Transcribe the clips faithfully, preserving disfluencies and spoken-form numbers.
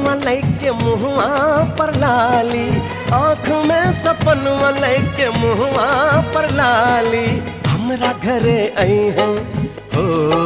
वाले के मुहवा पर लाली, आँख में सपन वाले के मुहवा पर लाली। हमरा घरे आई हैं हो,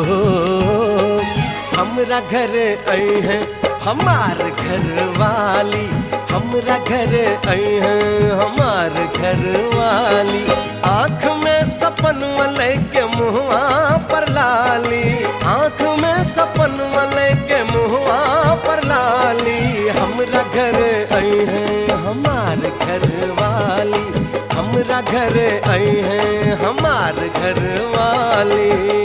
हमरा घरे आई हैं हमार घर वाली, हमरा घरे आई हैं हमार घर वाली। आँख में सपन वाले के मुहवा पर लाली, आँख में सपन वाले के मुहवा पर लाली। हमरा घरे आई हैं हमार घर वाली, हमरा घरे आई हैं हमार घर वाली।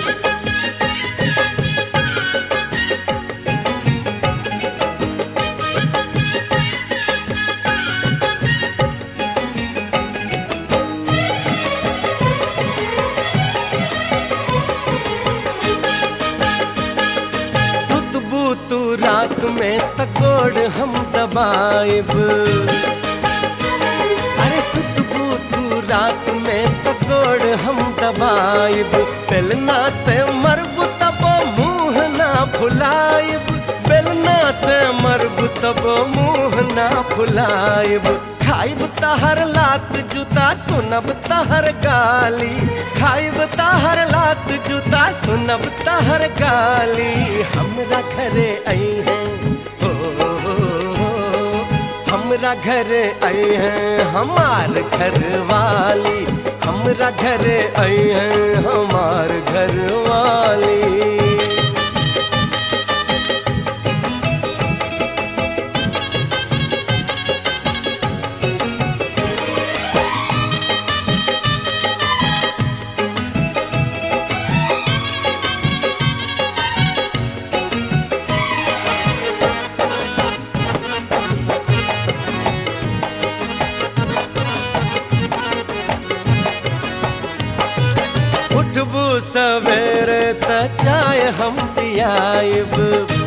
तू रात में तकोड़ हम दबाइब, अरे सुतबू तू रात में तकोड़ हम दबाइब। बेलना से मरब तब मुँह ना फुलाइब, बेलना से मरब तब मुँह ना फुलाइब। खाइब तहर लात जूता सुनब तहर गाली, खाइब तहर लात जूता सुनब तहर गाली। हमरा घरे आई हैं हो, हो, हो, हमरा घरे आई हैं हमार घर वाली, हमरा घरे आई हैं हमार घर वाली। उठबू सवेरे त चाय हम पियाइब,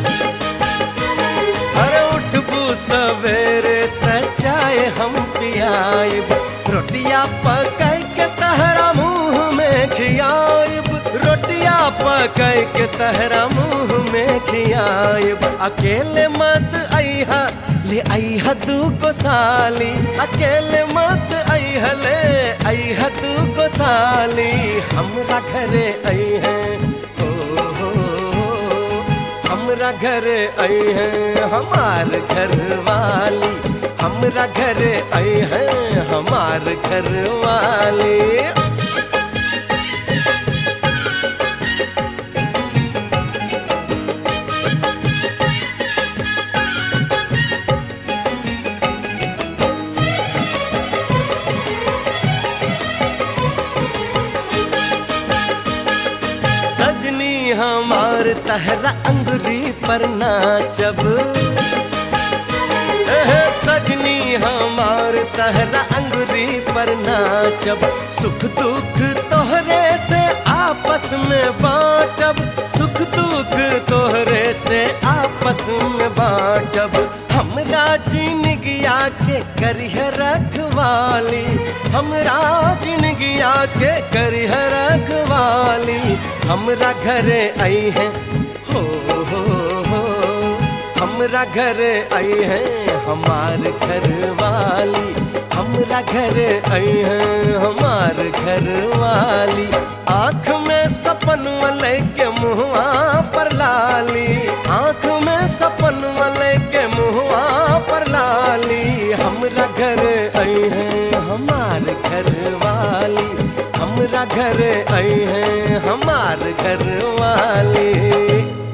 अरे उठबू सवेरे त चाय हम पियाइब। रोटिया पकाई के तहरा मुँह में खियाइब, रोटिया पकाई के तहरा मुँह में खियाइब। अकेले मत अइहा ले अइहा दू को साली, अकेले मत अइहा ले अइहा दू को साली। हमरा घरे आई हैं हो, हो, हो, हमरा घरे आई हैं हमार घर वाली, हमरा घरे आई हैं हमार घर वाली। सजनी हमार तहरा अंगुरी पर नाचब, सजनी हमार तहरा अंगुरी पर नाचब। सुख दुख तोहरे से आपस में बाँटब, सुख दुख तोहरे से आपस में बाँटब। हमरा जिनगिया के करिह रखवाली, हमरा जिनगिया के करिह रखवाली। हमरा घरे आई हैं हो, हो, हो, हमरा घरे आई हैं हमार घर वाली, हमरा घरे आई हैं हमार घर वाली। आँख में सपन वाले के मुहवा पर लाली, आँख में सपन वाले के मुहवा पर लाली। हमरा घरे आई हैं हमार घर वाली, हमरा घरे आई हैं हमार घर वाली।